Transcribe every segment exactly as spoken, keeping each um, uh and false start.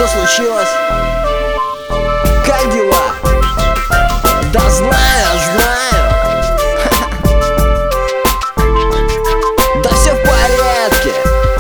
Что случилось? Как дела? Да знаю, знаю. Да все в порядке.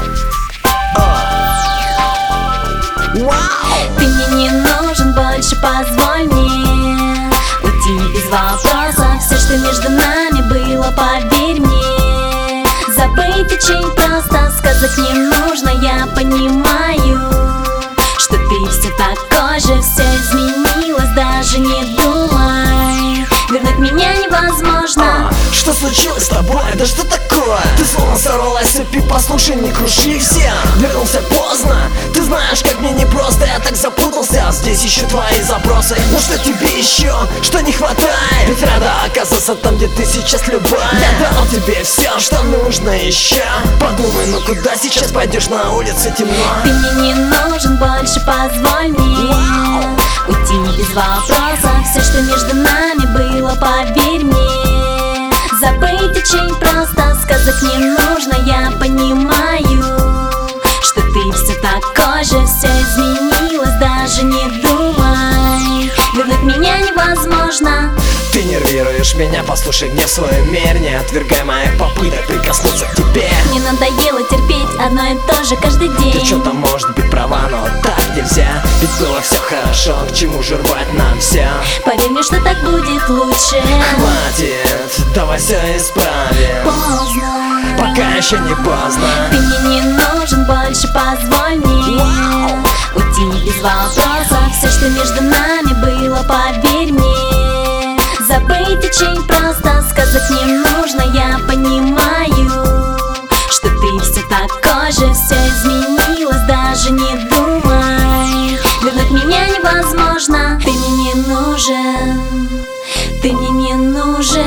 Вау! Ты мне не нужен больше, позволь мне уйти без вопросов. Все, что между нами было, поверь мне, забыть очень просто, сказать не нужно. Я понимаю, что ты все такой же, все изменилось, даже не думай. Вернуть меня невозможно. А, что случилось с тобой? Да что такое? Ты словно сорвалась с цепи, послушай, не круши всем. Вернулся поздно, ты знаешь, как мне непросто. Я так запутался, здесь ищу твои запросы. Ну что тебе еще, что не хватает? Ведь рада оказаться там, где ты сейчас любая. Я дал тебе все, что нужно еще. Подумай, ну куда сейчас пойдешь, на улице темно. Ты мне не нужен больше, позволь мне Вау! уйти без вопросов. Все, что между нами было, поверь мне, забыть очень просто, сказать не нужно. Я понимаю, что ты все такой же, все изменилось, даже не думай. Вернуть меня невозможно. Ты нервируешь меня, послушай, мне в своем мире. Не отвергай моих попыток прикоснуться к тебе. Мне надоело терпеть одно и то же каждый день. Ты что-то может быть права, но так нельзя. Ведь было все хорошо, к чему же рвать нам все? Поверь мне, что так будет лучше. Хватит, давай все исправим, Поздно, пока еще не поздно. ты мне не нужен больше, позволь мне Вау! уйти без вопросов. Все, что между нами было, поверь мне, забыть очень просто, сказать не нужно. Я понимаю, что ты все такой же, все изменилось, даже не думай. Вернуть меня невозможно. Ты мне не нужен, ты мне не нужен.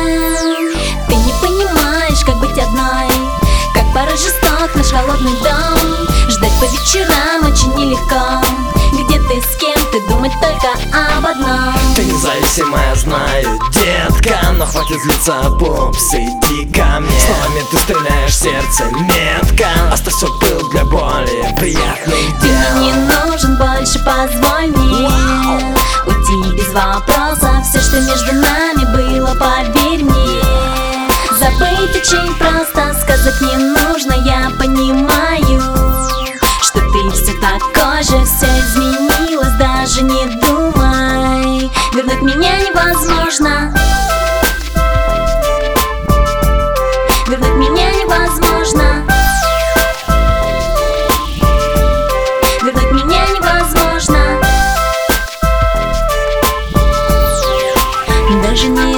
Ты не понимаешь, как быть одной, как порой жесток наш холодный дом. Ждать по вечерам очень нелегко. Где ты, с кем ты, думать только об одном. Ты независимая, знаю, детка, но хватит злиться, пупс, иди ко мне. Словами ты стреляешь в сердце метко. Оставь все пыл для более приятных Ты мне не дел. нужен больше, позволь мне Вау! уйти без вопросов. Все, что между нами было, поверь мне, забыть очень просто, сказать не нужно. Я понимаю, что ты все такой же, все изменилось, даже не думай. Вернуть меня невозможно. Вернуть меня невозможно. Вернуть меня невозможно. Даже не